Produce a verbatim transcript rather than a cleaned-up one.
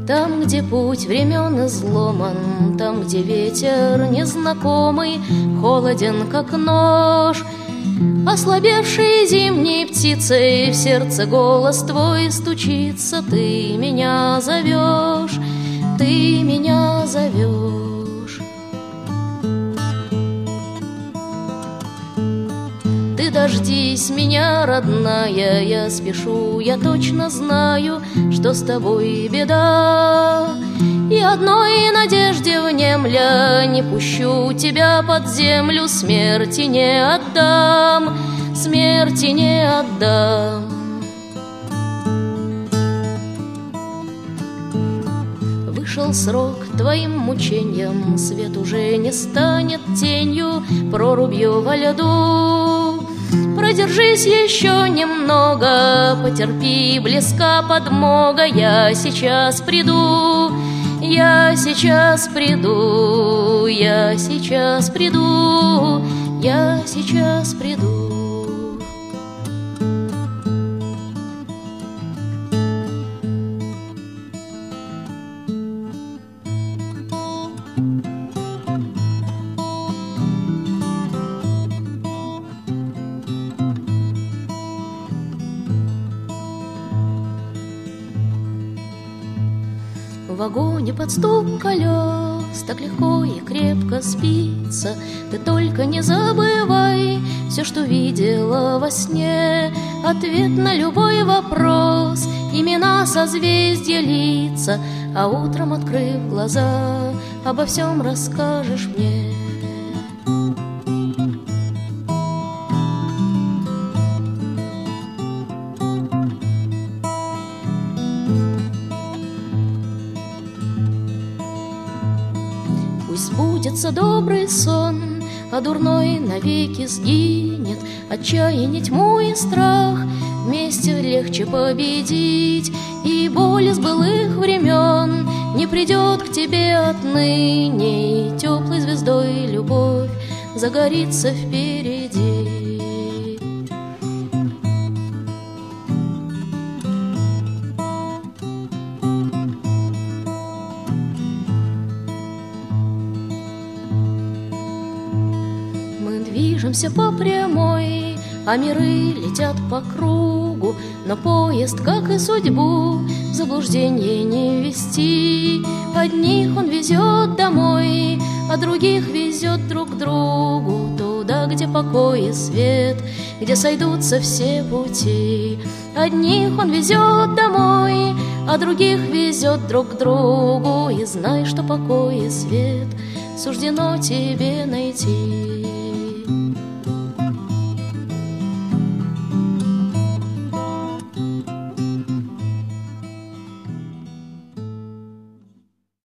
Там, где путь времен изломан, там, где ветер незнакомый, холоден, как нож, ослабевшей зимней птицей в сердце голос твой стучится. Ты меня зовешь, ты меня зовешь. Ты дождись меня, родная, я спешу, я точно знаю, что с тобой беда. И одной надежде внемля не пущу тебя под землю, смерти не отдам, смерти не отдам. Вышел срок твоим мучениям, свет уже не станет тенью, прорубью во льду. Продержись еще немного, потерпи, близка подмога, я сейчас приду. Я сейчас приду, я сейчас приду, я сейчас приду. В вагоне под стук колес так легко и крепко спится. Ты только не забывай все, что видела во сне. Ответ на любой вопрос, имена, созвездия, лица. А утром, открыв глаза, обо всем расскажешь мне. Пусть сбудется добрый сон, а дурной навеки сгинет. Отчаяние, тьму и страх вместе легче победить. И боль из былых времен не придет к тебе отныне. И теплой звездой любовь загорится впереди. Движемся по прямой, а миры летят по кругу. Но поезд, как и судьбу, в заблуждение не ввести. Одних он везет домой, а других везет друг к другу. Туда, где покой и свет, где сойдутся все пути. Одних он везет домой, а других везет друг к другу. И знай, что покой и свет суждено тебе найти.